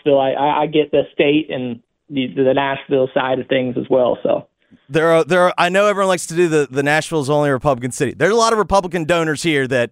Nashville. I get the state and the Nashville side of things as well. So there are. I know everyone likes to do the Nashville's only Republican city. There's a lot of Republican donors here that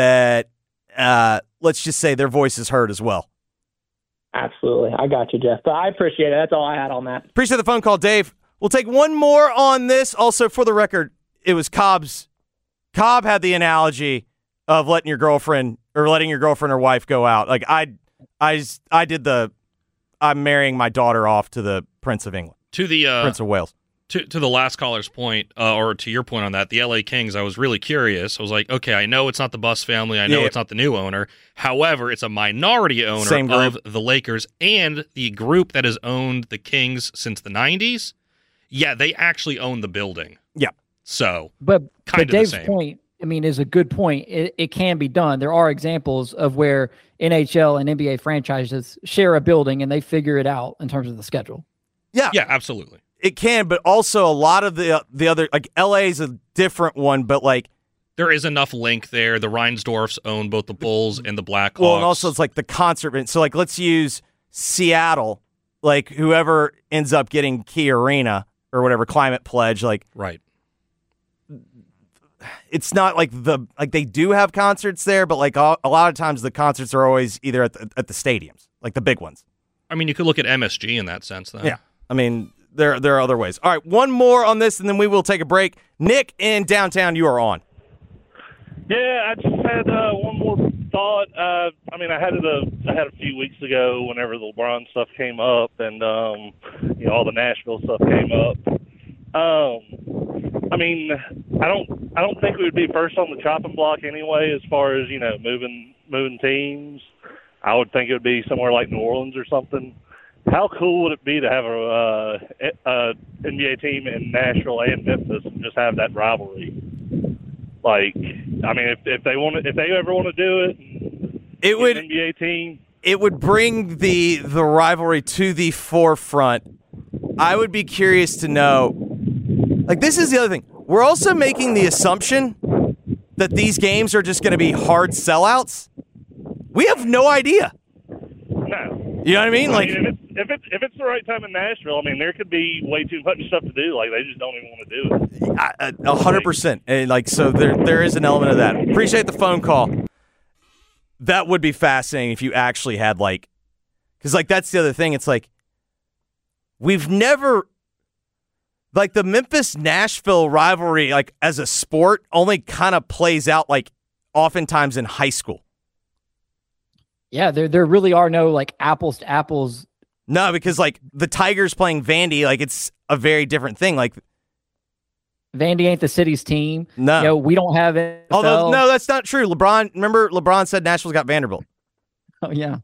let's just say their voice is heard as well. Absolutely. I got you, Jeff. But I appreciate it. That's all I had on that. Appreciate the phone call, Dave. We'll take one more on this. Also, for the record, it was Cobb's. Cobb had the analogy of letting your girlfriend or wife go out. Like I did I'm marrying my daughter off to the Prince of England. To the Prince of Wales. To the last caller's point, or to your point on that, the LA Kings, I was really curious. I was like, okay, I know it's not the Buss family. I know it's not the new owner. However, it's a minority owner of the Lakers and the group that has owned the Kings since the 90s. Yeah, they actually own the building. Yeah. So, but Dave's the same point, I mean, is a good point. It can be done. There are examples of where NHL and NBA franchises share a building and they figure it out in terms of the schedule. Yeah, absolutely. It can, but also a lot of the other, like LA is a different one, but like there is enough link there. The Reinsdorfs own both the Bulls and the Blackhawks. Well, and also it's like the concert. So like let's use Seattle, like whoever ends up getting Key Arena or whatever Climate Pledge, like right. It's not like they do have concerts there, but like a lot of times the concerts are always either at the stadiums, like the big ones. I mean, you could look at MSG in that sense, then. Yeah, I mean. There are other ways. All right, one more on this, and then we will take a break. Nick in downtown, you are on. Yeah, I just had one more thought. I mean, I had a few weeks ago whenever the LeBron stuff came up, and all the Nashville stuff came up. I mean, I don't think we would be first on the chopping block anyway, as far as moving teams. I would think it would be somewhere like New Orleans or something. How cool would it be to have a NBA team in Nashville and Memphis and just have that rivalry? Like, I mean, if they ever want to do it, it would an NBA team. It would bring the rivalry to the forefront. I would be curious to know. Like, this is the other thing. We're also making the assumption that these games are just going to be hard sellouts. We have no idea. No. You know what I mean? Like, if it's the right time in Nashville, I mean, there could be way too much stuff to do. Like, they just don't even want to do it. 100%. And like, so there is an element of that. Appreciate the phone call. That would be fascinating if you actually had like, because like that's the other thing. It's like we've never like the Memphis-Nashville rivalry, like as a sport, only kind of plays out like oftentimes in high school. Yeah, there really are no like apples to apples. No, because like the Tigers playing Vandy, like it's a very different thing. Like Vandy ain't the city's team. No, we don't have it. Although no, that's not true. LeBron said Nashville's got Vanderbilt. Oh yeah.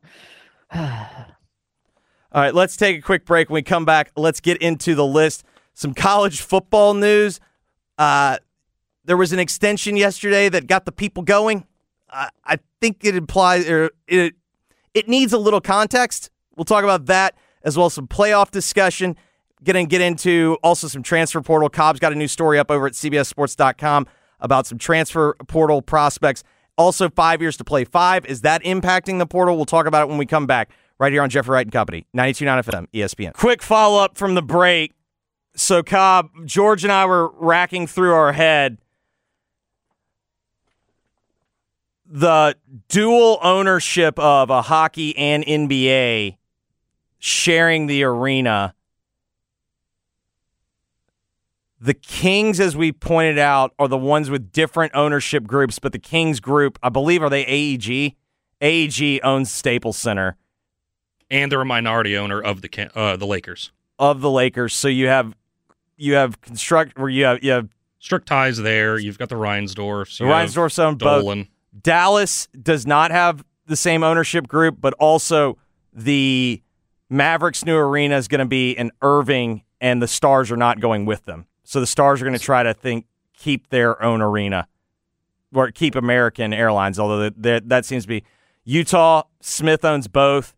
All right, let's take a quick break. When we come back, let's get into the list. Some college football news. There was an extension yesterday that got the people going. I think it implies or it needs a little context. We'll talk about that as well as some playoff discussion. Going to get into also some transfer portal. Cobb's got a new story up over at CBSSports.com about some transfer portal prospects. Also, 5 years to play 5. Is that impacting the portal? We'll talk about it when we come back right here on Jeffrey Wright and Company, 92.9 FM, ESPN. Quick follow-up from the break. So, Cobb, George and I were racking through our head the dual ownership of a hockey and NBA sharing the arena. The Kings, as we pointed out, are the ones with different ownership groups, but the Kings group, I believe, are they AEG? AEG owns Staples Center. And they're a minority owner of the Lakers. Of the Lakers. So you have strict ties there. You've got the Reinsdorfs. The Reinsdorfs own both. Dallas does not have the same ownership group, but also the Mavericks' new arena is going to be in Irving, and the Stars are not going with them. So the Stars are going to try to keep their own arena or keep American Airlines, although that seems to be Utah. Smith owns both.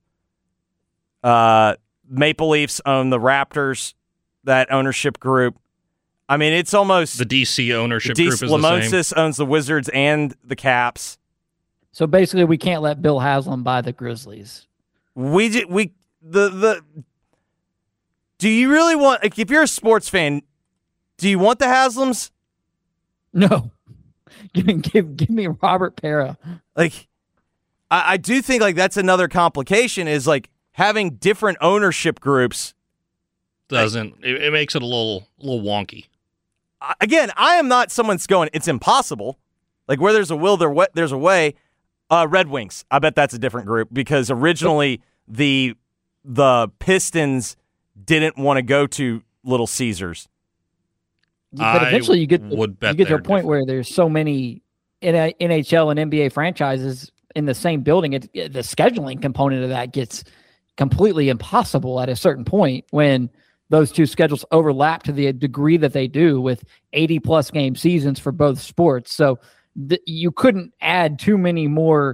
Maple Leafs own the Raptors, that ownership group. I mean, it's almost the DC ownership group is the same. Lamosis owns the Wizards and the Caps. So basically, we can't let Bill Haslam buy the Grizzlies. We do you really want, like, if you're a sports fan, do you want the Haslams? No. Give me Robert Pera. Like, I do think, like, that's another complication is, like, having different ownership groups. It makes it a little wonky. Again, I am not someone that's going, it's impossible. Like, where there's a will, there's a way. Red Wings, I bet that's a different group because originally the Pistons didn't want to go to Little Caesars. But eventually you get to a point where there's so many NHL and NBA franchises in the same building. The scheduling component of that gets completely impossible at a certain point when those two schedules overlap to the degree that they do with 80-plus game seasons for both sports. So you couldn't add too many more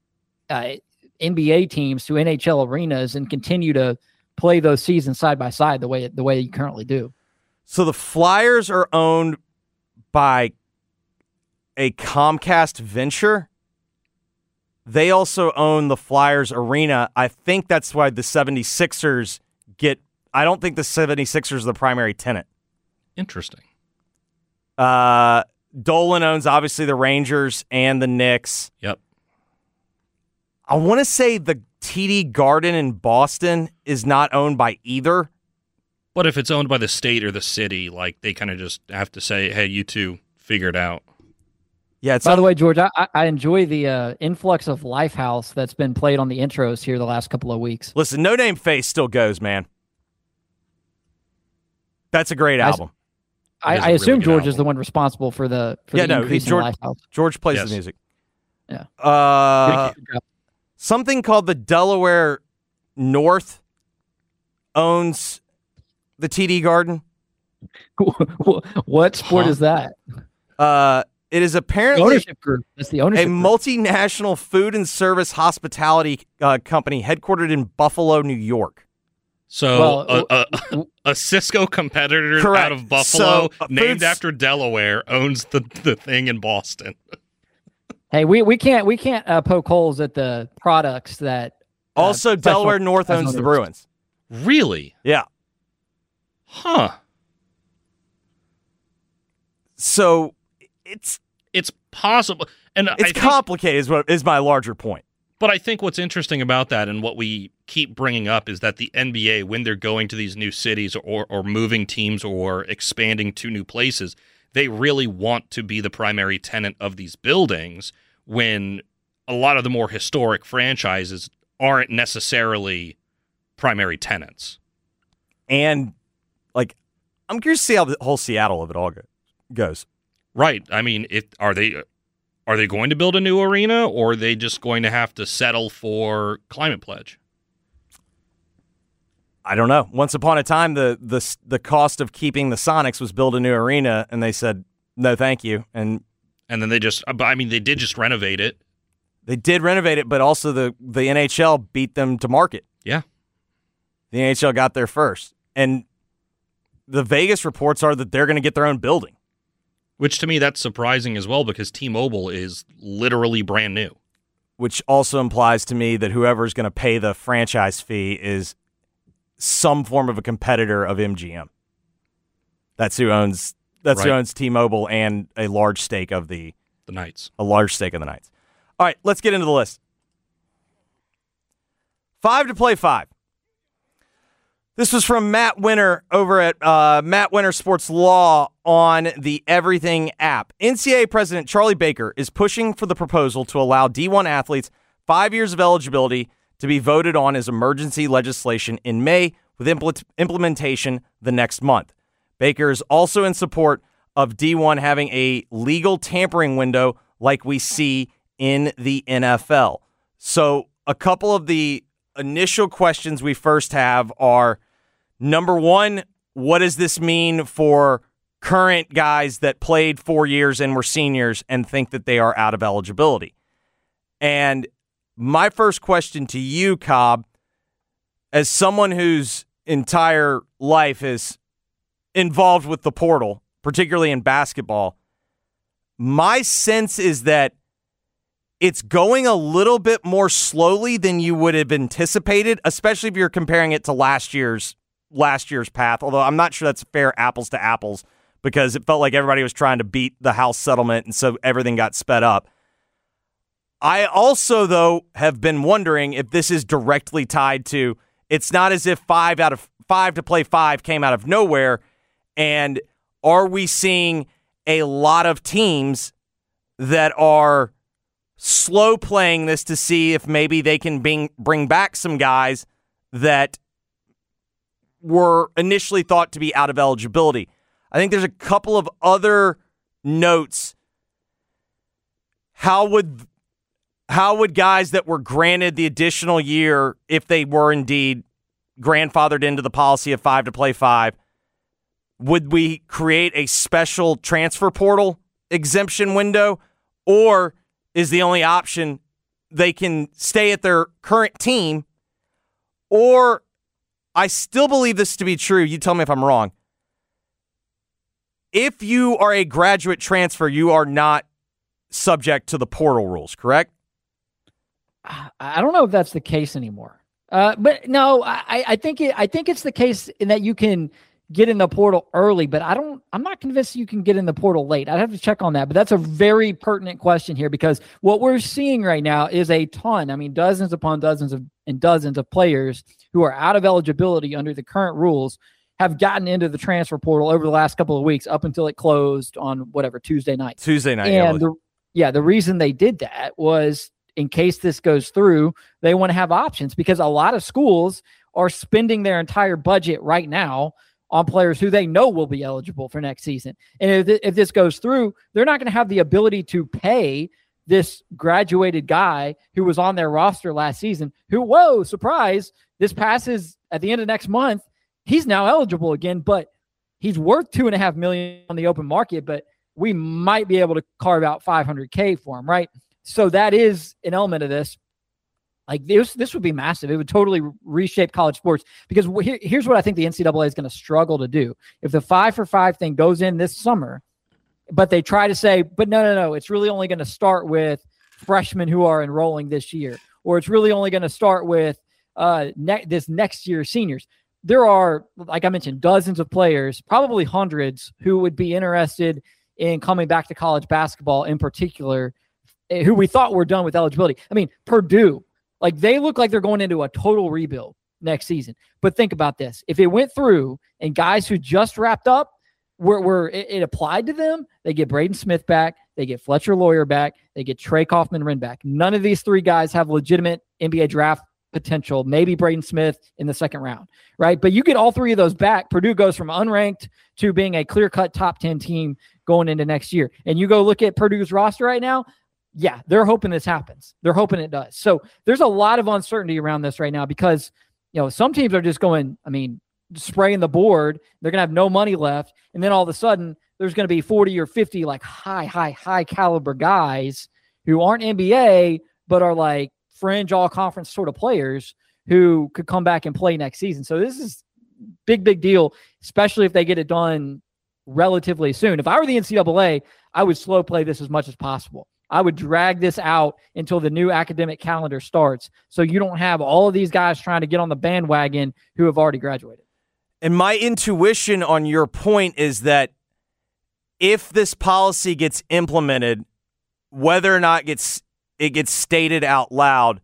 NBA teams to NHL arenas and continue to play those seasons side by side the way you currently do. So the Flyers are owned by a Comcast venture. They also own the Flyers Arena. I think that's why the 76ers I don't think the 76ers are the primary tenant. Interesting. Dolan owns, obviously, the Rangers and the Knicks. Yep. I want to say the TD Garden in Boston is not owned by either. But if it's owned by the state or the city, like, they kind of just have to say, hey, you two, figure it out. Yeah. By the way, George, I enjoy the influx of Lifehouse that's been played on the intros here the last couple of weeks. Listen, No Name Face still goes, man. That's a great album. I assume George album. Is the one responsible for the increase in Lifehouse. George plays the music. Yeah. Something called the Delaware North owns the TD Garden. What sport is that? It is apparently the ownership group. That's the ownership group. Multinational food and service hospitality company headquartered in Buffalo, New York. So a Cisco competitor correct. Out of Buffalo, so, named after Delaware, owns the thing in Boston. Hey, we can't poke holes at the products that. Also, Delaware North owns the Bruins. Really? Yeah. Huh. So it's possible, and it's complicated. Is my larger point. But I think what's interesting about that, and what we keep bringing up, is that the NBA, when they're going to these new cities or moving teams or expanding to new places, they really want to be the primary tenant of these buildings. When a lot of the more historic franchises aren't necessarily primary tenants. And, like, I'm curious to see how the whole Seattle of it all goes. Right. I mean, are they going to build a new arena, or are they just going to have to settle for Climate Pledge? I don't know. Once upon a time, the cost of keeping the Sonics was build a new arena, and they said, no, thank you. And then they did just renovate it. They did renovate it, but also the NHL beat them to market. Yeah. The NHL got there first. And the Vegas reports are that they're going to get their own building. Which, to me, that's surprising as well, because T-Mobile is literally brand new. Which also implies to me that whoever's going to pay the franchise fee is some form of a competitor of MGM. That's who owns T-Mobile and a large stake of the Knights. A large stake of the Knights. All right, let's get into the list. 5 to play 5. This was from Matt Winter over at Matt Winter Sports Law on the Everything app. NCAA President Charlie Baker is pushing for the proposal to allow D1 athletes 5 years of eligibility to be voted on as emergency legislation in May, with implementation the next month. Baker is also in support of D1 having a legal tampering window like we see in the NFL. So a couple of the initial questions we first have are, number one, what does this mean for current guys that played 4 years and were seniors and think that they are out of eligibility? And my first question to you, Cobb, as someone whose entire life is involved with the portal, particularly in basketball, my sense is that it's going a little bit more slowly than you would have anticipated, especially if you're comparing it to last year's path, although I'm not sure that's fair apples to apples because it felt like everybody was trying to beat the House settlement, and so everything got sped up. I also, though, have been wondering if this is directly tied to, it's not as if 5 out of 5 to play 5 came out of nowhere, and are we seeing a lot of teams that are slow playing this to see if maybe they can bring back some guys that were initially thought to be out of eligibility? I think there's a couple of other notes. How would guys that were granted the additional year, if they were indeed grandfathered into the policy of 5 to play 5, would we create a special transfer portal exemption window, or is the only option they can stay at their current team? Or, I still believe this to be true, you tell me if I'm wrong, if you are a graduate transfer, you are not subject to the portal rules, correct? I don't know if that's the case anymore. But no, I think it's the case in that you can get in the portal early, but I'm not convinced you can get in the portal late. I'd have to check on that, but that's a very pertinent question here, because what we're seeing right now is a ton, dozens upon dozens of players who are out of eligibility under the current rules have gotten into the transfer portal over the last couple of weeks up until it closed on Tuesday night. And the reason they did that was, in case this goes through, they want to have options, because a lot of schools are spending their entire budget right now on players who they know will be eligible for next season. And if this goes through, they're not going to have the ability to pay this graduated guy who was on their roster last season, who, whoa, surprise, this passes at the end of next month. He's now eligible again, but he's worth $2.5 million on the open market, but we might be able to carve out $500K for him, right? So that is an element of this. Like this would be massive. It would totally reshape college sports, because here's what I think the NCAA is going to struggle to do. If the 5-for-5 thing goes in this summer, but they try to say, but no, it's really only going to start with freshmen who are enrolling this year, or it's really only going to start with this next year seniors. There are, like I mentioned, dozens of players, probably hundreds, who would be interested in coming back to college basketball in particular, who we thought were done with eligibility. Purdue, they look like they're going into a total rebuild next season. But think about this. If it went through and guys who just wrapped up, it applied to them, they get Braden Smith back, they get Fletcher Lawyer back, they get Trey Kaufman-Renn back. None of these three guys have legitimate NBA draft potential, maybe Braden Smith in the second round, right? But you get all three of those back, Purdue goes from unranked to being a clear-cut top 10 team going into next year. And you go look at Purdue's roster right now, yeah, they're hoping this happens. They're hoping it does. So there's a lot of uncertainty around this right now, because, some teams are just going, spraying the board. They're going to have no money left. And then all of a sudden there's going to be 40 or 50 high caliber guys who aren't NBA, but are fringe all conference sort of players who could come back and play next season. So this is big deal, especially if they get it done relatively soon. If I were the NCAA, I would slow play this as much as possible. I would drag this out until the new academic calendar starts, so you don't have all of these guys trying to get on the bandwagon who have already graduated. And my intuition on your point is that if this policy gets implemented, whether or not it gets stated out loud,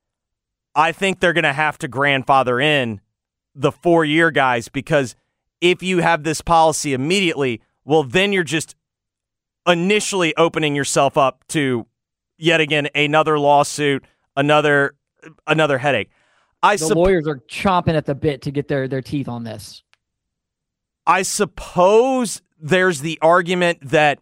I think they're going to have to grandfather in the 4-year guys, because if you have this policy immediately, well, then you're just initially opening yourself up to yet again another lawsuit, another headache. The lawyers are chomping at the bit to get their teeth on this. I suppose there's the argument that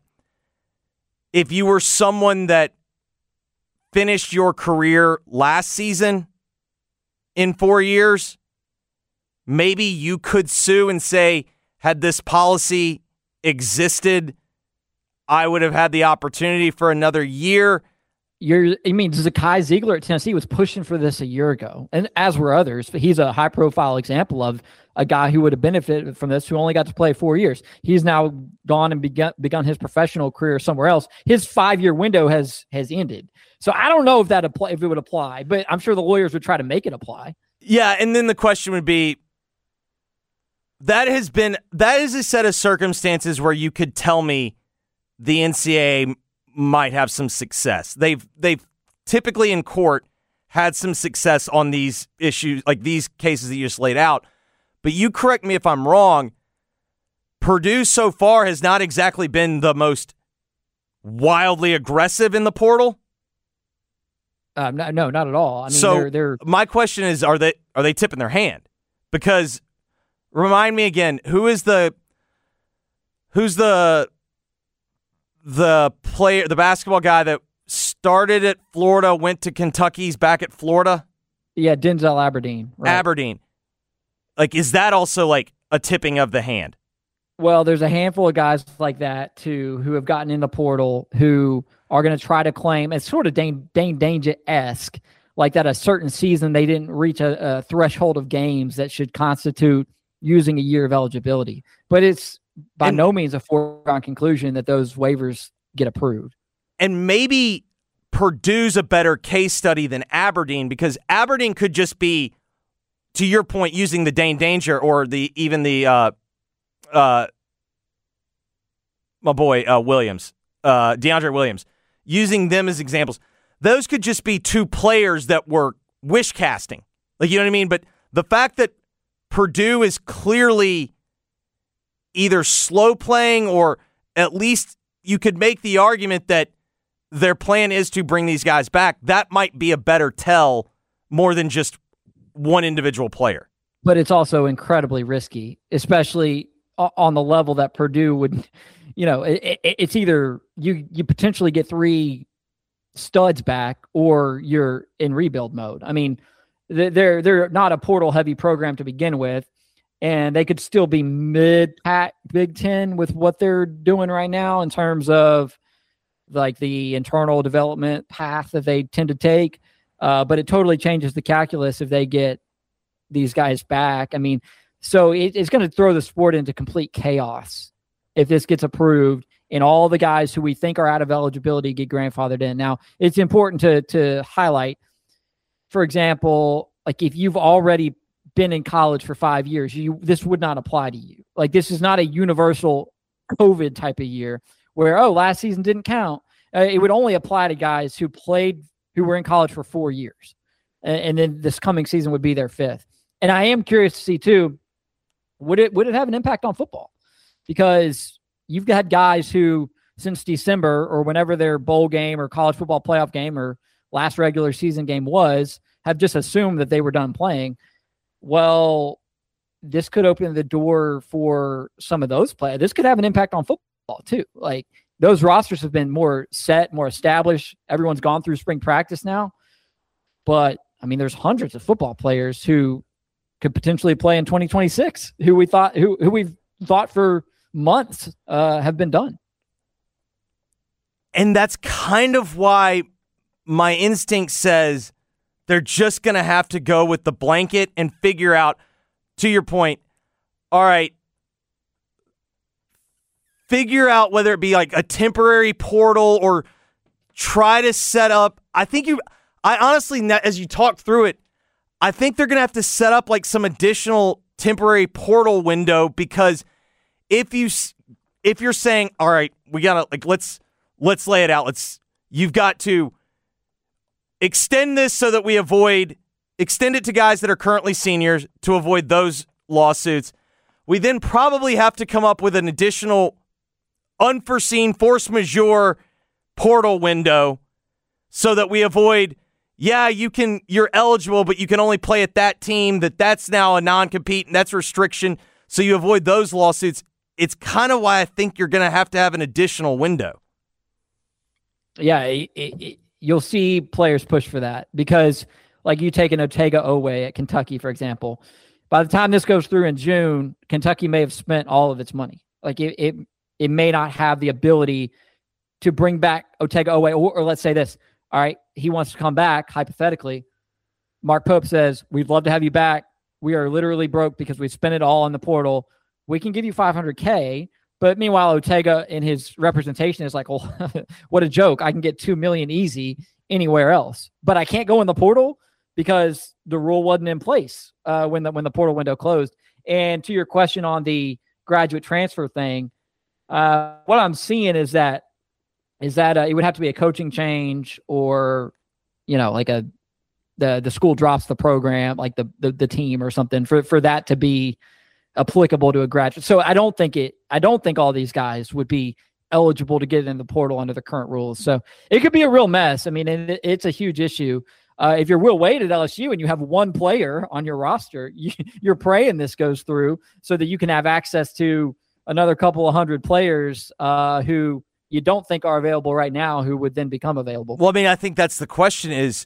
if you were someone that finished your career last season in 4 years, maybe you could sue and say, had this policy existed, I would have had the opportunity for another year. Zakai Ziegler at Tennessee was pushing for this a year ago, and as were others. He's a high-profile example of a guy who would have benefited from this, who only got to play 4 years. He's now gone and begun his professional career somewhere else. His 5-year window has ended. So I don't know if it would apply, but I'm sure the lawyers would try to make it apply. Yeah, and then the question would be, that is a set of circumstances where you could tell me the NCAA might have some success. They've typically in court had some success on these issues, like these cases that you just laid out. But you correct me if I'm wrong, Purdue so far has not exactly been the most wildly aggressive in the portal. No, not at all. I mean, so my question is, are they tipping their hand? Because remind me again, who's the player, the basketball guy that started at Florida, went to Kentucky, he's back at Florida? Yeah, Denzel Aberdeen. Right. Aberdeen. Like, is that also like a tipping of the hand? Well, there's a handful of guys like that too who have gotten in the portal who are going to try to claim, it's sort of Dane Danger-esque, like that a certain season they didn't reach a threshold of games that should constitute using a year of eligibility. But it's by no means a foregone conclusion that those waivers get approved. And maybe Purdue's a better case study than Aberdeen, because Aberdeen could just be, to your point, using the Dane Danger or my boy Williams, DeAndre Williams, using them as examples. Those could just be two players that were wish casting. Like, you know what I mean? But the fact that Purdue is clearly either slow playing, or at least you could make the argument that their plan is to bring these guys back, that might be a better tell more than just one individual player. But it's also incredibly risky, especially on the level that Purdue would, it's either you potentially get 3 studs back or you're in rebuild mode. I mean, they're not a portal heavy program to begin with, and they could still be mid-pack Big Ten with what they're doing right now in terms of like the internal development path that they tend to take. But it totally changes the calculus if they get these guys back. I mean, so it's going to throw the sport into complete chaos if this gets approved and all the guys who we think are out of eligibility get grandfathered in. Now, it's important to highlight, for example, like if you've already been in college for 5 years, this would not apply to you. Like, this is not a universal COVID type of year where, last season didn't count. It would only apply to guys who were in college for 4 years. And then this coming season would be their 5th. And I am curious to see too, would it have an impact on football? Because you've got guys who, since December or whenever their bowl game or college football playoff game or last regular season game was, have just assumed that they were done playing. Well, this could open the door for some of those players. This could have an impact on football too. Like, those rosters have been more set, more established. Everyone's gone through spring practice now. But, I mean, there's hundreds of football players who could potentially play in 2026 who we've thought for months have been done. And that's kind of why my instinct says they're just going to have to go with the blanket and figure out, to your point, all right, figure out whether it be like a temporary portal or try to set up. I honestly, as you talk through it, I think they're going to have to set up like some additional temporary portal window, because if you're saying, all right, we got to, like, let's lay it out. You've got to extend this so that we extend it to guys that are currently seniors to avoid those lawsuits. We then probably have to come up with an additional unforeseen force majeure portal window so that we avoid, you're eligible, but you can only play at that team, that's now a non-compete and that's restriction. So you avoid those lawsuits. It's kind of why I think you're going to have an additional window. Yeah, you'll see players push for that, because like you take an Otega-Oweh at Kentucky, for example. By the time this goes through in June, Kentucky may have spent all of its money. Like it may not have the ability to bring back Otega-Oweh, or let's say this, all right, he wants to come back, hypothetically. Mark Pope says, we'd love to have you back. We are literally broke because we spent it all on the portal. We can give you $500K. But meanwhile, Ortega in his representation is like, well, what a joke. I can get $2 million easy anywhere else. But I can't go in the portal because the rule wasn't in place when the portal window closed. And to your question on the graduate transfer thing, what I'm seeing is that it would have to be a coaching change, or, like the school drops the program, like the team or something, for that to be applicable to a graduate. So I don't think all these guys would be eligible to get in the portal under the current rules. So it could be a real mess. I mean, it's a huge issue. If you're Will Wade at LSU and you have one player on your roster, you're praying this goes through so that you can have access to another couple of hundred players who you don't think are available right now, who would then become available. Well, I mean, I think that's the question is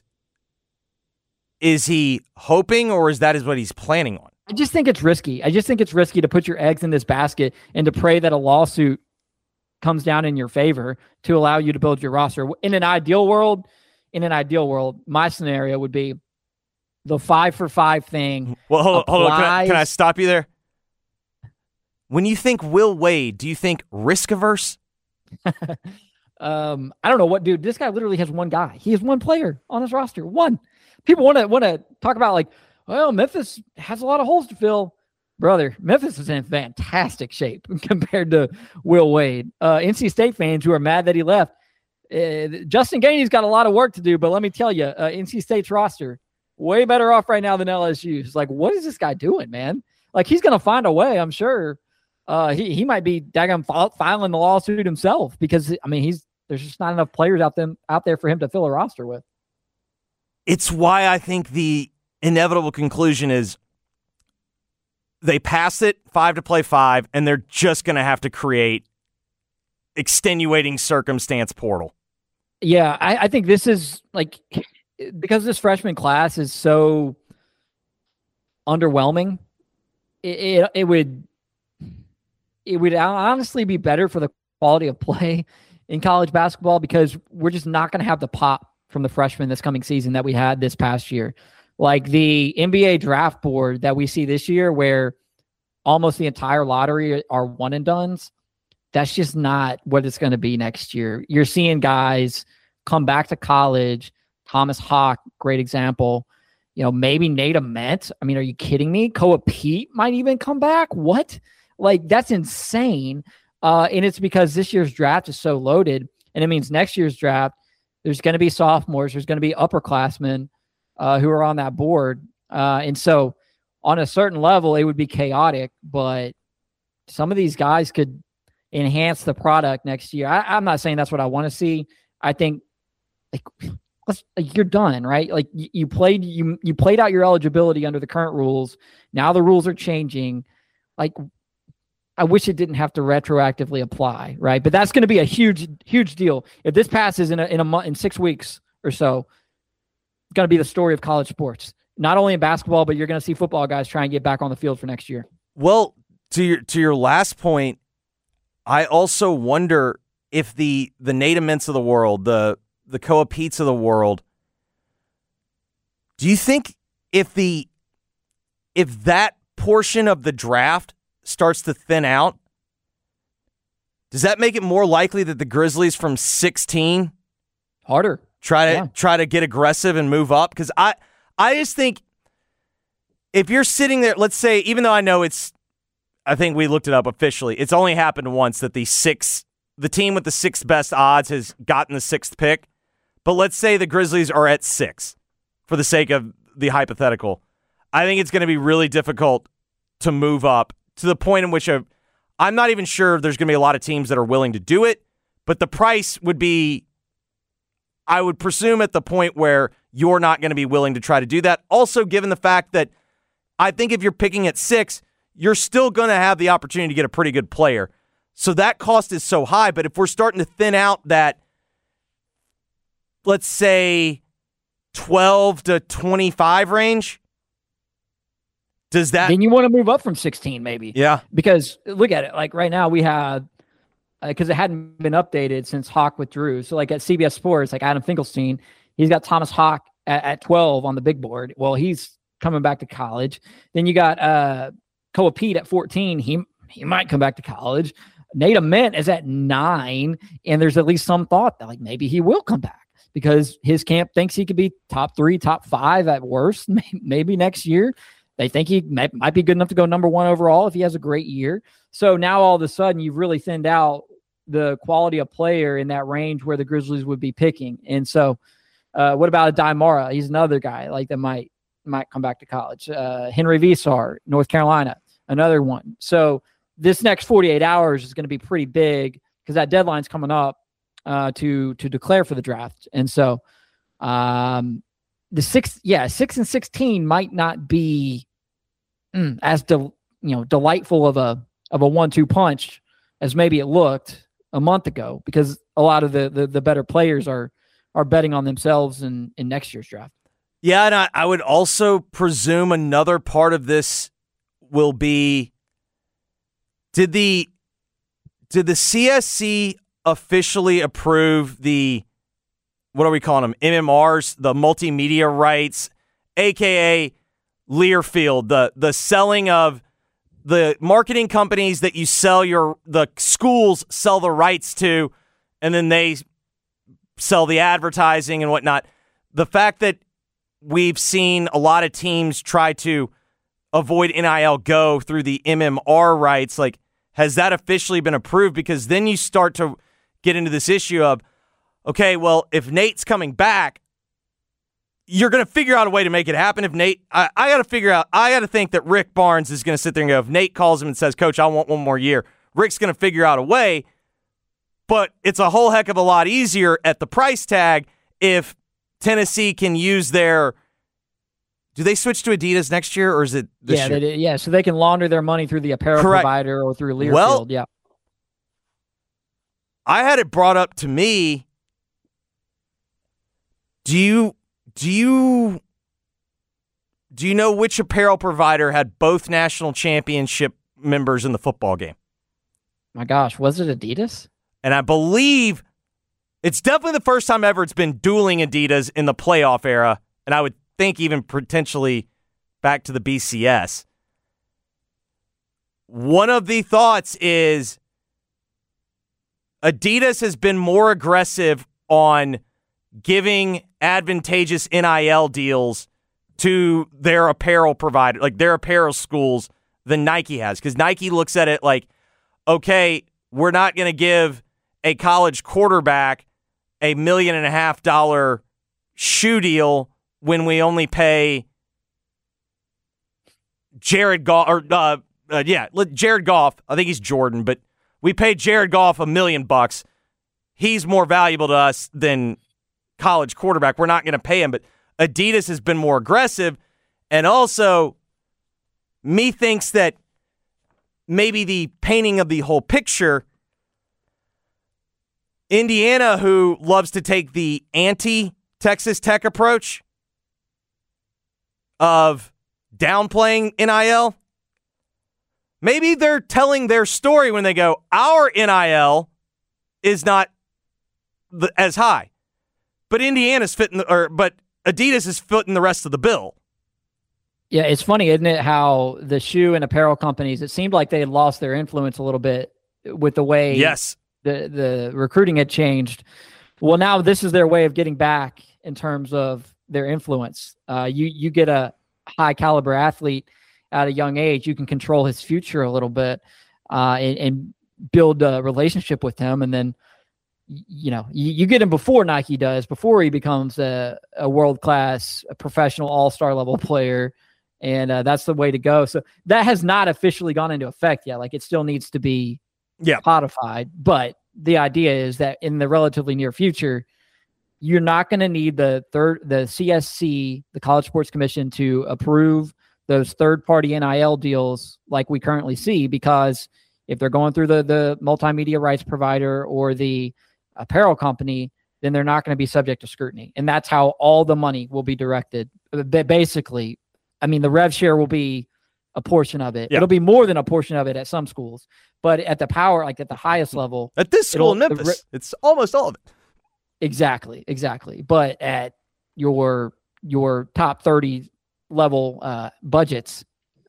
he hoping, or is that what he's planning on? I just think it's risky. I just think it's risky to put your eggs in this basket and to pray that a lawsuit comes down in your favor to allow you to build your roster. In an ideal world, my scenario would be the 5-for-5 thing. Well, hold on. Can I stop you there? When you think Will Wade, do you think risk averse? I don't know what, dude. This guy literally has one guy. He has one player on his roster. One. People want to talk about, like, well, Memphis has a lot of holes to fill. Brother, Memphis is in fantastic shape compared to Will Wade. NC State fans who are mad that he left, Justin Gainey's got a lot of work to do, but let me tell you, NC State's roster, way better off right now than LSU's. Like, what is this guy doing, man? Like, he's going to find a way, I'm sure. He might be daggone filing the lawsuit himself because, I mean, there's just not enough players out there for him to fill a roster with. It's why I think the inevitable conclusion is they pass it 5 to play 5, and they're just going to have to create extenuating circumstance portal. Yeah, I think this is, like, because this freshman class is so underwhelming, it would honestly be better for the quality of play in college basketball, because we're just not going to have the pop from the freshmen this coming season that we had this past year. Like the NBA draft board that we see this year, where almost the entire lottery are one and dones, that's just not what it's going to be next year. You're seeing guys come back to college. Thomas Hawk, great example. Maybe Nate Ament. I mean, are you kidding me? Koa Pete might even come back. What? Like, that's insane. And it's because this year's draft is so loaded, and it means next year's draft, there's going to be sophomores, there's going to be upperclassmen who are on that board. And so on a certain level, it would be chaotic, but some of these guys could enhance the product next year. I'm not saying that's what I want to see. I think, you're done, right? Like you played out your eligibility under the current rules. Now the rules are changing. Like, I wish it didn't have to retroactively apply, right? But that's going to be a huge, huge deal. If this passes in a month, in 6 weeks or so, it's going to be the story of college sports. Not only in basketball, but you're going to see football guys try and get back on the field for next year. Well, to your last point, I also wonder if the Nate Aments of the world, the Koa Petes of the world, do you think if that portion of the draft starts to thin out, does that make it more likely that the Grizzlies from 16 harder try to get aggressive and move up? Because I just think if you're sitting there, let's say, even though I know I think we looked it up officially, it's only happened once that the team with the 6th best odds has gotten the 6th pick. But let's say the Grizzlies are at 6 for the sake of the hypothetical. I think it's going to be really difficult to move up to the point in which I'm not even sure if there's going to be a lot of teams that are willing to do it, but the price would be, I would presume, at the point where you're not going to be willing to try to do that. Also, given the fact that I think if you're picking at 6, you're still going to have the opportunity to get a pretty good player. So that cost is so high, but if we're starting to thin out that, let's say, 12 to 25 range, does that... Then you want to move up from 16, maybe. Yeah. Because look at it. Like right now we have because it hadn't been updated since Hawk withdrew. So like at CBS Sports, like Adam Finkelstein, he's got Thomas Hawk at 12 on the big board. Well, he's coming back to college. Then you got Koa Pete at 14. He might come back to college. Nate Ament is at 9, and there's at least some thought that like maybe he will come back because his camp thinks he could be top 3, top 5 at worst, maybe next year. They think he might be good enough to go number 1 overall if he has a great year. So now all of a sudden you've really thinned out the quality of player in that range where the Grizzlies would be picking. And so what about Adai Mara? He's another guy like that might come back to college. Henry Visar, North Carolina, another one. So this next 48 hours is going to be pretty big because that deadline's coming up to declare for the draft. And so the 6 and 16 might not be as delightful of a 1-2 punch as maybe it looked a month ago, because a lot of the better players are betting on themselves in next year's draft. Yeah, and I would also presume another part of this will be, did the CSC officially approve the, what are we calling them, MMRs, the multimedia rights, a.k.a. Learfield, the selling of the marketing companies that you sell the schools sell the rights to, and then they sell the advertising and whatnot. The fact that we've seen a lot of teams try to avoid NIL Go through the MMR rights, like, has that officially been approved? Because then you start to get into this issue of, okay, well, if Nate's coming back, you're going to figure out a way to make it happen. If Nate, I got to think that Rick Barnes is going to sit there and go, if Nate calls him and says, Coach, I want one more year, Rick's going to figure out a way. But it's a whole heck of a lot easier at the price tag if Tennessee can use their, do they switch to Adidas next year, or is it this year? So they can launder their money through the apparel provider or through Learfield. Well, yeah. I had it brought up to me, do you know which apparel provider had both national championship members in the football game? My gosh, was it Adidas? And I believe it's definitely the first time ever it's been dueling Adidas in the playoff era, and I would think even potentially back to the BCS. One of the thoughts is Adidas has been more aggressive on giving advantageous NIL deals to their apparel provider, like their apparel schools, than Nike has. Because Nike looks at it like, okay, we're not going to give a college quarterback $1.5 million shoe deal when we only pay Jared Goff, Jared Goff. I think he's Jordan, but we paid Jared Goff $1 million. He's more valuable to us than college quarterback. We're not going to pay him, but Adidas has been more aggressive. And also, me thinks that maybe the painting of the whole picture, Indiana, who loves to take the anti-Texas Tech approach of downplaying NIL, maybe they're telling their story when they go, our NIL is not as high, but Indiana's but Adidas is footing the rest of the bill. Yeah, it's funny, isn't it, how the shoe and apparel companies, it seemed like they had lost their influence a little bit with the way the recruiting had changed. Well, now this is their way of getting back in terms of their influence. You get a high caliber athlete at a young age, you can control his future a little bit and build a relationship with him. And then, you get him before Nike does, before he becomes a world-class, a professional all-star level player. And that's the way to go. So that has not officially gone into effect yet. Like, it still needs to be codified. But the idea is that in the relatively near future, you're not going to need the CSC, the College Sports Commission, to approve those third-party NIL deals like we currently see, because if they're going through the multimedia rights provider or the apparel company, then they're not going to be subject to scrutiny. And that's how all the money will be directed. Basically, I mean, the rev share will be a portion of it. Yeah. It'll be more than a portion of it at some schools, but at the power, like at the highest level, at this school in Memphis, it's almost all of it. Exactly. But at your top 30 level budgets,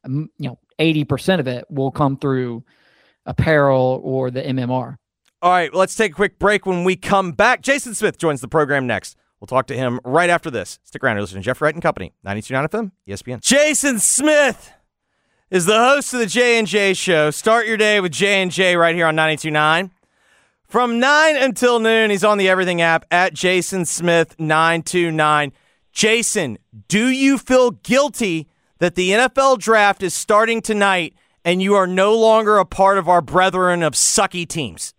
80% of it will come through apparel or the MMR. All right, let's take a quick break. When we come back, Jason Smith joins the program next. We'll talk to him right after this. Stick around. You're listening to Jeff Wright and Company, 92.9 FM, ESPN. Jason Smith is the host of the J&J Show. Start your day with J&J right here on 92.9. From 9 until noon, he's on the Everything app at Jason Smith 929. Jason, do you feel guilty that the NFL draft is starting tonight and you are no longer a part of our brethren of sucky teams?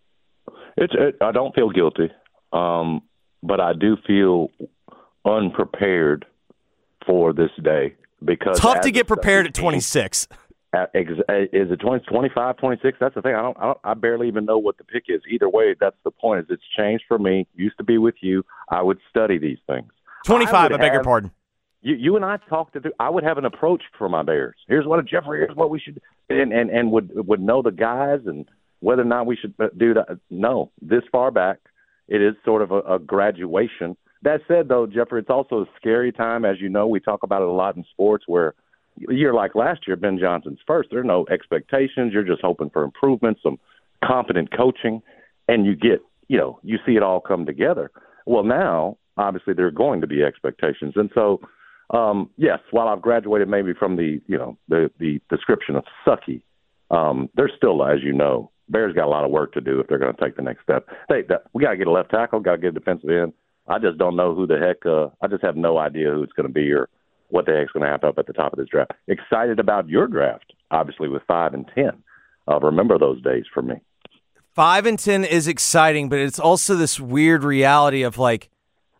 I don't feel guilty, but I do feel unprepared for this day because tough to get prepared at 26. Is it 25, 26? That's the thing. I barely even know what the pick is. Either way, that's the point. Is it's changed for me. Used to be with you. I would study these things. 25. I beg your pardon. You and I talked to. I would have an approach for my Bears. Here's what here's what we should, and would know the guys and whether or not we should do that. No, this far back, it is sort of a graduation. That said, though, Jeffrey, it's also a scary time. As you know, we talk about it a lot in sports where a year like last year, Ben Johnson's first. There are no expectations. You're just hoping for improvement, some competent coaching, and you see it all come together. Well, now, obviously, there are going to be expectations. And so, yes, while I've graduated maybe from the description of sucky, there's still, as you know, Bears got a lot of work to do if they're going to take the next step. We got to get a left tackle, got to get a defensive end. I just don't know who the heck. I just have no idea who it's going to be or what the heck's going to happen up at the top of this draft. Excited about your draft, obviously, with 5 and 10. Remember those days for me. 5 and 10 is exciting, but it's also this weird reality of like,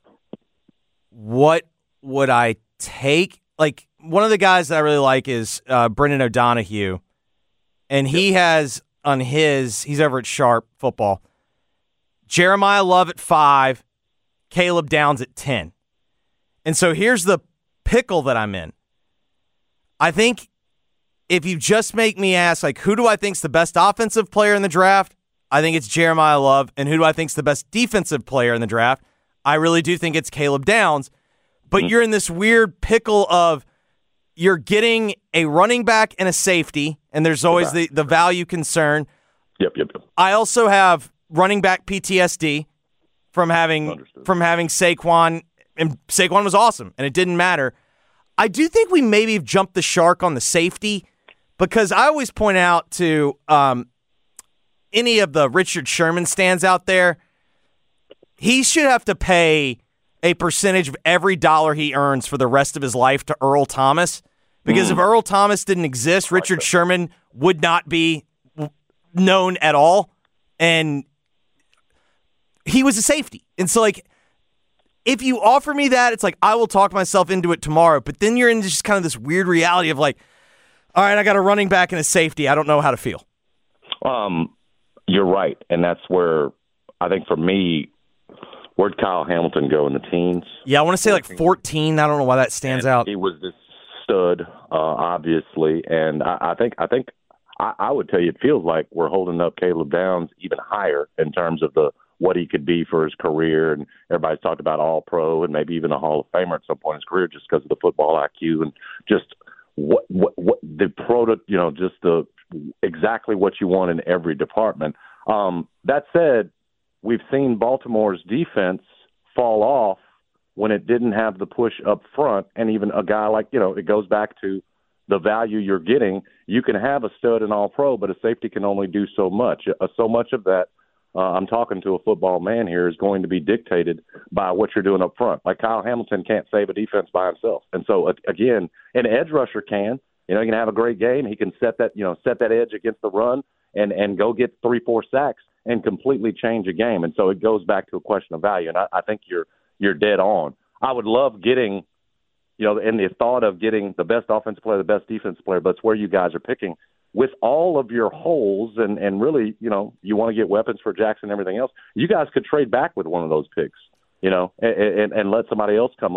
what would I take? Like, one of the guys that I really like is Brendan O'Donohue, and he has on he's over at Sharp Football, Jeremiah Love at 5, Caleb Downs at 10. And so here's the pickle that I'm in. I think if you just make me ask, like, who do I think's the best offensive player in the draft? I think it's Jeremiah Love. And who do I think's the best defensive player in the draft? I really do think it's Caleb Downs. But you're in this weird pickle of you're getting a running back and a safety, and there's always the value concern. Yep. I also have running back PTSD from having Saquon, and Saquon was awesome, and it didn't matter. I do think we maybe have jumped the shark on the safety because I always point out to any of the Richard Sherman stands out there, he should have to pay a percentage of every dollar he earns for the rest of his life to Earl Thomas. Because if Earl Thomas didn't exist, Richard Sherman would not be known at all. And he was a safety. And so, like, if you offer me that, it's like, I will talk myself into it tomorrow. But then you're in just kind of this weird reality of like, all right, I got a running back and a safety. I don't know how to feel. You're right. And that's where I think for me, where'd Kyle Hamilton go in the teens? Yeah, I want to say like 14. I don't know why that stands out. He was this stud, obviously. And I think I would tell you, it feels like we're holding up Caleb Downs even higher in terms of what he could be for his career. And everybody's talked about All-Pro and maybe even a Hall of Famer at some point in his career just because of the football IQ and just what the product, just the exactly what you want in every department. That said, we've seen Baltimore's defense fall off when it didn't have the push up front. And even a guy like, it goes back to the value you're getting. You can have a stud and All-Pro, but a safety can only do so much. So much of that, I'm talking to a football man here, is going to be dictated by what you're doing up front. Like Kyle Hamilton can't save a defense by himself. And so, again, an edge rusher can. He can have a great game. He can set that edge against the run and go get 3-4 sacks and completely change a game. And so it goes back to a question of value. And I think you're dead on. I would love getting, in the thought of getting the best offensive player, the best defensive player, but it's where you guys are picking. With all of your holes and really, you want to get weapons for Jackson and everything else, you guys could trade back with one of those picks, and let somebody else come up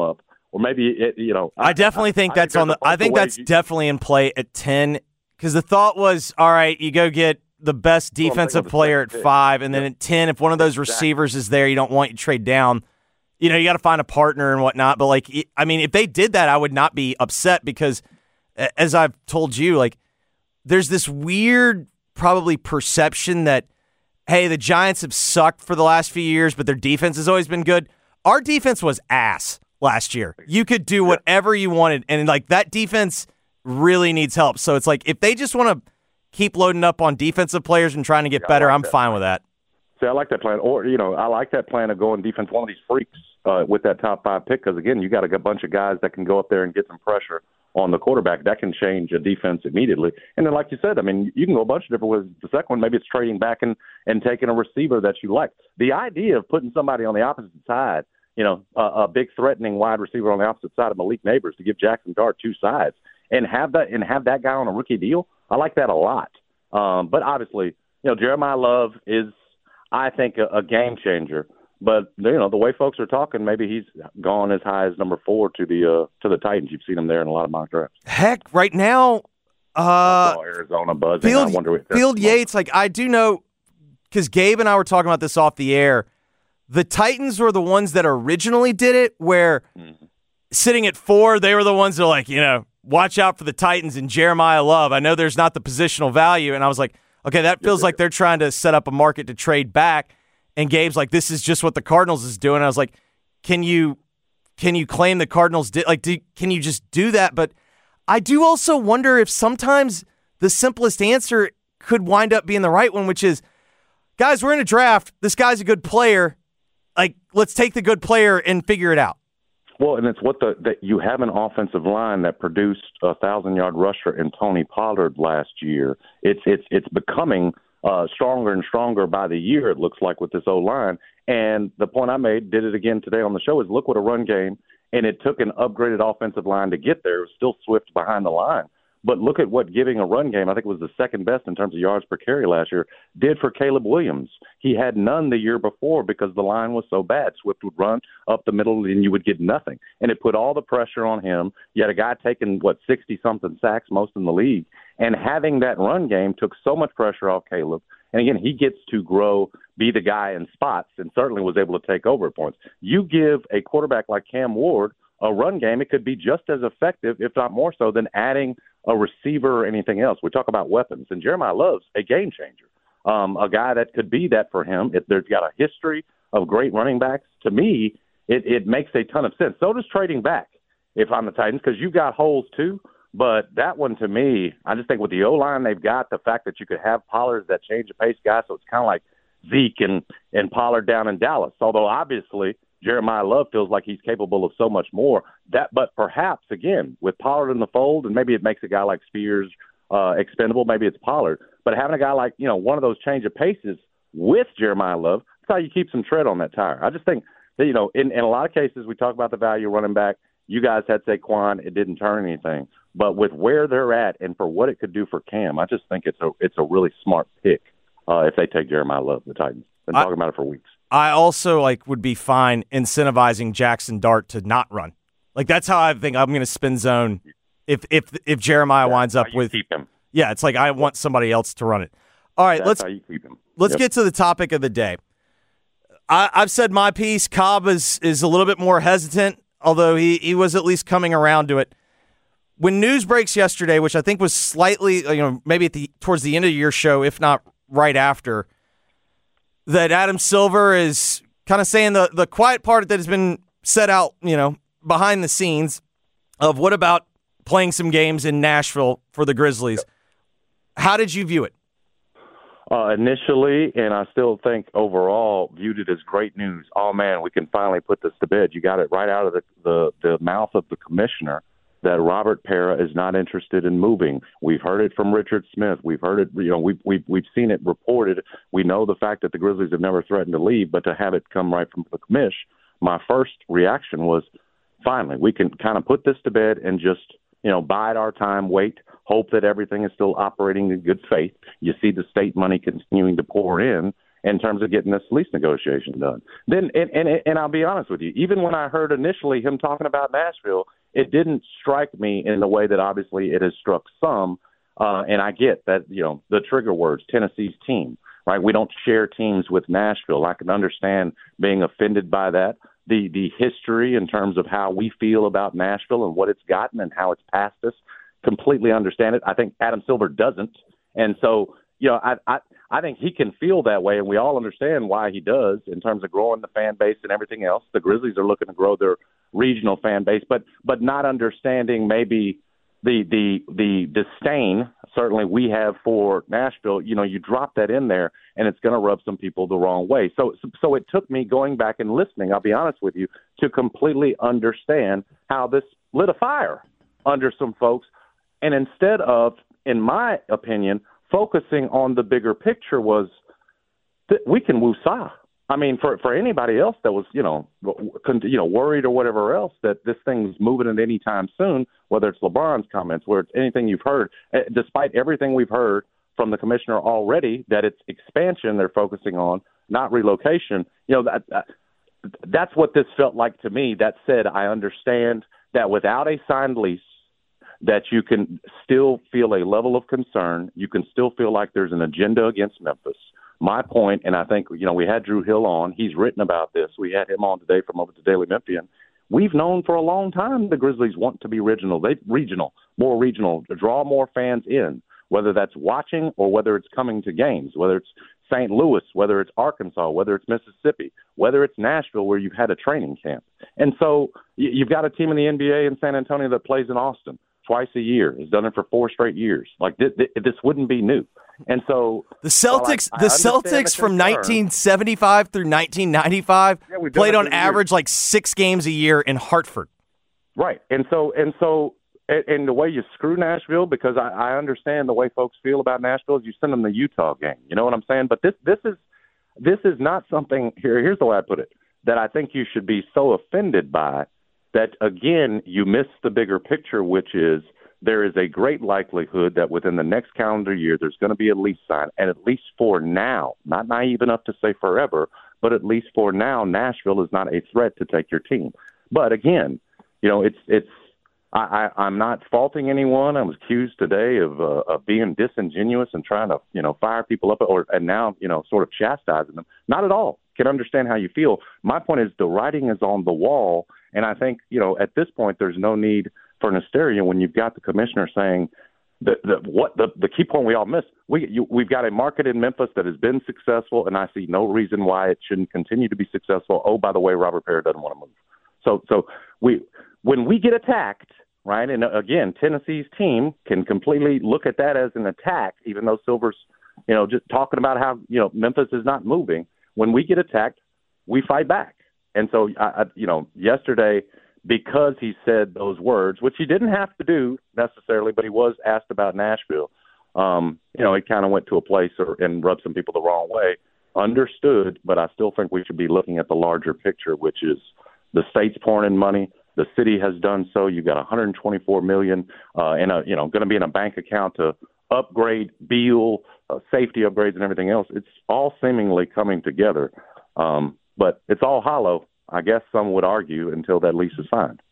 or maybe I definitely think that's on the. I think that's definitely in play at 10 because the thought was, all right, you go get the best defensive player at 5, and then at 10, if one of those receivers is there, you don't want you to trade down. You got to find a partner and whatnot. But if they did that, I would not be upset because, as I've told you, there's this weird probably perception that, hey, the Giants have sucked for the last few years, but their defense has always been good. Our defense was ass last year. You could do whatever you wanted, and that defense really needs help. So it's if they just want to keep loading up on defensive players and trying to get better, I'm fine with that. See, I like that plan. Or, I like that plan of going defense, one of these freaks with that top 5 pick, because, again, you got a bunch of guys that can go up there and get some pressure on the quarterback. That can change a defense immediately. And then, like you said, you can go a bunch of different ways. The second one, maybe it's trading back and taking a receiver that you like. The idea of putting somebody on the opposite side, a big threatening wide receiver on the opposite side of Malik Neighbors to give Jackson Dart 2 sides and have that guy on a rookie deal, I like that a lot. But obviously, Jeremiah Love is, I think, a game changer. But the way folks are talking, maybe he's gone as high as number 4 to the Titans. You've seen him there in a lot of mock drafts. Heck, right now, Arizona buzzing. Field Yates. I do know because Gabe and I were talking about this off the air. The Titans were the ones that originally did it, where sitting at 4, they were the ones that are watch out for the Titans and Jeremiah Love. I know there's not the positional value, and I was like, okay, that feels like they're trying to set up a market to trade back. And Gabe's like, this is just what the Cardinals is doing. I was like, can you claim the Cardinals did? Can you just do that? But I do also wonder if sometimes the simplest answer could wind up being the right one, which is, guys, we're in a draft. This guy's a good player. Let's take the good player and figure it out. Well, and it's that you have an offensive line that produced a 1,000-yard rusher in Tony Pollard last year. It's becoming stronger and stronger by the year, it looks like, with this O-line. And the point I made, did it again today on the show, is look what a run game, and it took an upgraded offensive line to get there. It was still Swift behind the line. But look at what giving a run game, I think it was the second best in terms of yards per carry last year, did for Caleb Williams. He had none the year before because the line was so bad. Swift would run up the middle and you would get nothing. And it put all the pressure on him. You had a guy taking, 60-something sacks, most in the league. And having that run game took so much pressure off Caleb. And, again, he gets to grow, be the guy in spots, and certainly was able to take over at points. You give a quarterback like Cam Ward a run game, it could be just as effective, if not more so, than adding a receiver or anything else. We talk about weapons, and Jeremiah Love's a game changer, a guy that could be that for him. There's got a history of great running backs. To me, it makes a ton of sense. So does trading back if I'm the Titans, because you've got holes too. But that one, to me, I just think with the O-line they've got, the fact that you could have Pollard that change of pace guy, so it's kind of like Zeke and Pollard down in Dallas. Although, obviously, Jeremiah Love feels like he's capable of so much more. But perhaps, again, with Pollard in the fold, and maybe it makes a guy like Spears expendable, maybe it's Pollard. But having a guy like, one of those change of paces with Jeremiah Love, that's how you keep some tread on that tire. I just think that, in a lot of cases, we talk about the value of running back. You guys had Saquon. It didn't turn anything. But with where they're at and for what it could do for Cam, I just think it's a really smart pick if they take Jeremiah Love, the Titans. Been talking about it for weeks. I also would be fine incentivizing Jackson Dart to not run. That's how I think I'm going to spin zone if Jeremiah winds up with. Keep him. Yeah, it's I want somebody else to run it. All right, That's how you keep him. Let's get to the topic of the day. I've said my piece. Cobb is a little bit more hesitant, although he was at least coming around to it. When news breaks yesterday, which I think was slightly, maybe towards the end of your show, if not right after, that Adam Silver is kind of saying the quiet part that has been set out, behind the scenes of what about playing some games in Nashville for the Grizzlies. How did you view it? Initially, and I still think overall, viewed it as great news. Oh, man, we can finally put this to bed. You got it right out of the mouth of the commissioner that Robert Pera is not interested in moving. We've heard it from Richard Smith. We've heard it, we've seen it reported. We know the fact that the Grizzlies have never threatened to leave, but to have it come right from the commish, my first reaction was, finally, we can kind of put this to bed and just, bide our time, wait, hope that everything is still operating in good faith. You see the state money continuing to pour in, in terms of getting this lease negotiation done. Then, and I'll be honest with you, even when I heard initially him talking about Nashville, it didn't strike me in the way that obviously it has struck some. And I get that, the trigger words, Tennessee's team, right? We don't share teams with Nashville. I can understand being offended by that. The history in terms of how we feel about Nashville and what it's gotten and how it's passed us, completely understand it. I think Adam Silver doesn't. And so, I think he can feel that way, and we all understand why he does in terms of growing the fan base and everything else. The Grizzlies are looking to grow their regional fan base, but not understanding maybe the disdain certainly we have for Nashville. You drop that in there, and it's going to rub some people the wrong way. So it took me going back and listening, I'll be honest with you, to completely understand how this lit a fire under some folks. And instead of, in my opinion, focusing on the bigger picture was that we can woosah. I mean, for anybody else that was, worried or whatever else that this thing's moving at any time soon, whether it's LeBron's comments, whether it's anything you've heard, despite everything we've heard from the commissioner already, that it's expansion they're focusing on, not relocation. That's what this felt like to me. That said, I understand that without a signed lease, that you can still feel a level of concern. You can still feel like there's an agenda against Memphis. My point, and I think, we had Drew Hill on. He's written about this. We had him on today from over at the Daily Memphian. We've known for a long time the Grizzlies want to be more regional, to draw more fans in, whether that's watching or whether it's coming to games, whether it's St. Louis, whether it's Arkansas, whether it's Mississippi, whether it's Nashville where you've had a training camp. And so you've got a team in the NBA in San Antonio that plays in Austin twice a year, has done it for 4 straight years. Like this wouldn't be new. And so the Celtics from 1975 through 1995 played on average like 6 games a year in Hartford. Right. And the way you screw Nashville, because I understand the way folks feel about Nashville, is you send them the Utah game. You know what I'm saying? But this is not something here's the way I put it, that I think you should be so offended by that, again, you miss the bigger picture, which is there is a great likelihood that within the next calendar year there's going to be a lease signed, and at least for now, not naive enough to say forever, but at least for now, Nashville is not a threat to take your team. But again, I'm not faulting anyone. I was accused today of being disingenuous and trying to fire people up and now sort of chastising them. Not at all. Can understand how you feel. My point is the writing is on the wall, and I think at this point there's no need for an hysteria when you've got the commissioner saying the key point we all miss. We've got a market in Memphis that has been successful, and I see no reason why it shouldn't continue to be successful. Oh, by the way, Robert Parrish doesn't want to move. So when we get attacked, right, and again, Tennessee's team can completely look at that as an attack, even though Silver's just talking about how Memphis is not moving. When we get attacked, we fight back. And so yesterday, because he said those words, which he didn't have to do necessarily, but he was asked about Nashville, it kind of went to a place and rubbed some people the wrong way. Understood, but I still think we should be looking at the larger picture, which is the state's pouring in money. The city has done so. You've got $124 million, going to be in a bank account to upgrade Beal, safety upgrades, and everything else. It's all seemingly coming together, but it's all hollow, I guess some would argue, until that lease is signed.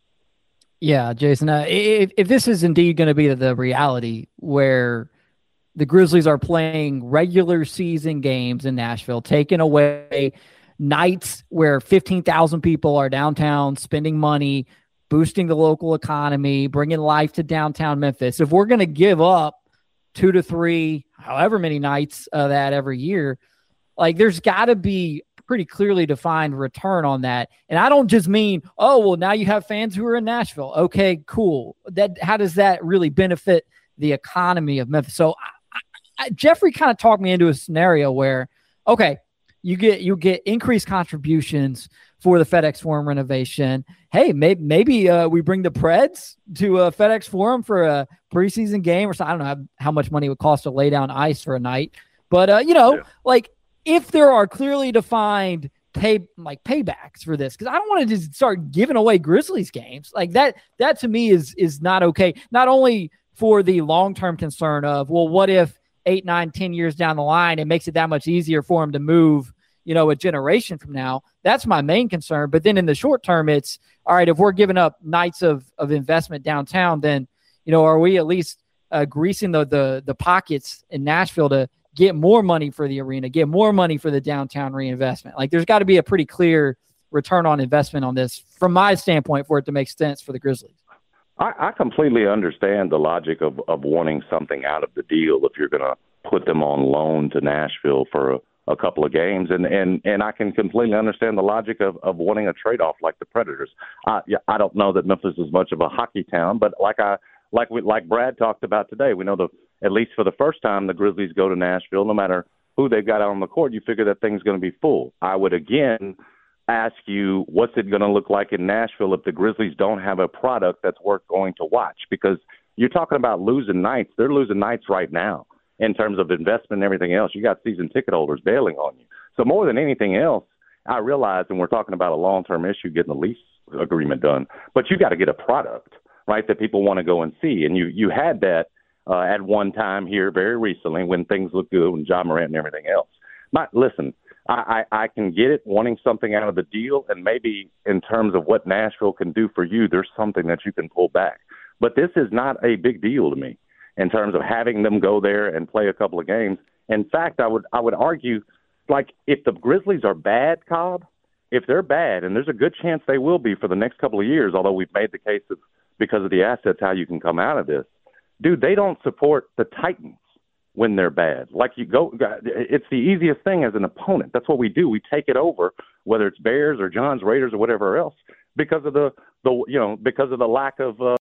Yeah, Jason, if this is indeed going to be the reality where the Grizzlies are playing regular season games in Nashville, taking away nights where 15,000 people are downtown spending money, boosting the local economy, bringing life to downtown Memphis, if we're going to give up 2 to 3, however many nights of that every year, like there's got to be pretty clearly defined return on that. And I don't just mean, now you have fans who are in Nashville. Okay, cool. How does that really benefit the economy of Memphis? So Jeffrey kind of talked me into a scenario where, okay, you get increased contributions for the FedEx Forum renovation. Hey, maybe we bring the Preds to a FedEx Forum for a preseason game or something. I don't know how much money it would cost to lay down ice for a night, but like if there are clearly defined paybacks for this, because I don't want to just start giving away Grizzlies games like that. That to me is not okay. Not only for the long-term concern of, well, what if 8, 9, 10 years down the line, it makes it that much easier for them to move, a generation from now. That's my main concern. But then in the short term, it's all right, if we're giving up nights of investment downtown, then, are we at least greasing the pockets in Nashville to get more money for the arena, get more money for the downtown reinvestment? Like, there's got to be a pretty clear return on investment on this from my standpoint for it to make sense for the Grizzlies. I completely understand the logic of wanting something out of the deal if you're going to put them on loan to Nashville for a couple of games. And I can completely understand the logic of wanting a trade-off like the Predators. I don't know that Memphis is much of a hockey town, but like Brad talked about today, we know at least for the first time the Grizzlies go to Nashville, no matter who they've got out on the court, you figure that thing's going to be full. I would again ask you, what's it going to look like in Nashville if the Grizzlies don't have a product that's worth going to watch? Because you're talking about losing nights. They're losing nights right now in terms of investment and everything else. You got season ticket holders bailing on you. So more than anything else, I realize, and we're talking about a long-term issue, getting the lease agreement done, but you got to get a product, right, that people want to go and see. And you had that at one time here very recently when things looked good with Ja Morant and everything else. Listen, I can get it, wanting something out of the deal, and maybe in terms of what Nashville can do for you, there's something that you can pull back. But this is not a big deal to me in terms of having them go there and play a couple of games. In fact, I would argue, like, if the Grizzlies are bad, Cobb, if they're bad, and there's a good chance they will be for the next couple of years, although we've made the case of, because of the assets, how you can come out of this, dude, they don't support the Titans when they're bad. Like, it's the easiest thing as an opponent. That's what we do. We take it over, whether it's Bears or Johns, Raiders, or whatever else, because of the lack of